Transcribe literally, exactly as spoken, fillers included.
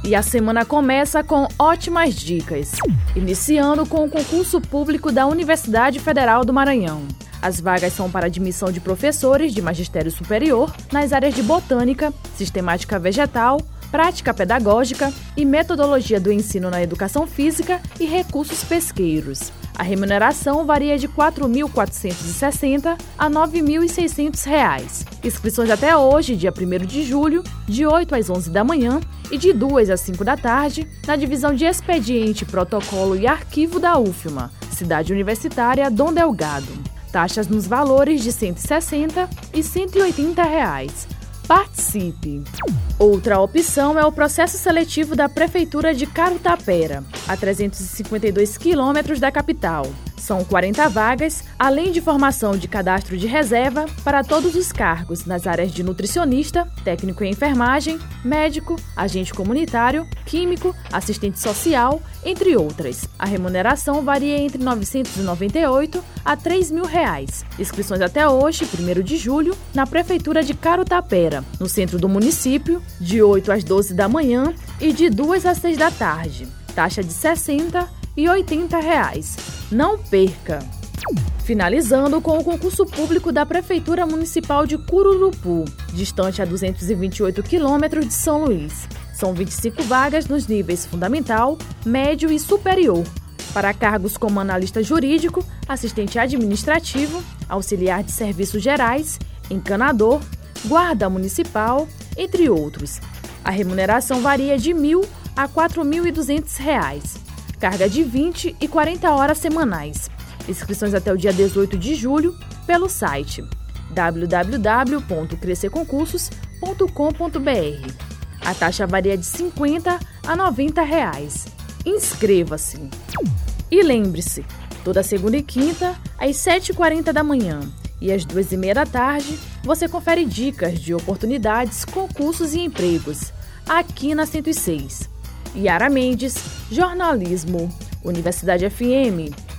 E a semana começa com ótimas dicas, iniciando com o concurso público da Universidade Federal do Maranhão. As vagas são para admissão de professores de magistério superior nas áreas de botânica, sistemática vegetal, prática pedagógica e metodologia do ensino na educação física e recursos pesqueiros. A remuneração varia de quatro mil quatrocentos e sessenta reais a nove mil e seiscentos reais. Inscrições até hoje, dia primeiro de julho, de oito às onze da manhã e de duas às cinco da tarde, na divisão de Expediente, Protocolo e Arquivo da U F M A, Cidade Universitária Dom Delgado. Taxas nos valores de cento e sessenta e cento e oitenta reais. Participe! Outra opção é o processo seletivo da Prefeitura de Carutapera, a trezentos e cinquenta e dois quilômetros da capital. São quarenta vagas, além de formação de cadastro de reserva para todos os cargos nas áreas de nutricionista, técnico em enfermagem, médico, agente comunitário, químico, assistente social, entre outras. A remuneração varia entre novecentos e noventa e oito reais a três mil reais. Inscrições até hoje, primeiro de julho, na Prefeitura de Carutapera, no centro do município, de oito às doze da manhã e de duas às seis da tarde. Taxa de sessenta reais e oitenta reais. Não perca! Finalizando com o concurso público da Prefeitura Municipal de Cururupu, distante a duzentos e vinte e oito quilômetros de São Luís. São vinte e cinco vagas nos níveis fundamental, médio e superior, para cargos como analista jurídico, assistente administrativo, auxiliar de serviços gerais, encanador, guarda municipal, entre outros. A remuneração varia de mil reais a quatro mil e duzentos reais. Carga de vinte e quarenta horas semanais. Inscrições até o dia dezoito de julho pelo site w w w ponto crescer concursos ponto com ponto b r. A taxa varia de cinquenta a noventa reais. Inscreva-se! E lembre-se, toda segunda e quinta, às sete e quarenta da manhã e às duas e meia da tarde, você confere dicas de oportunidades, concursos e empregos, aqui na cento e seis. Yara Mendes, Jornalismo, Universidade F M.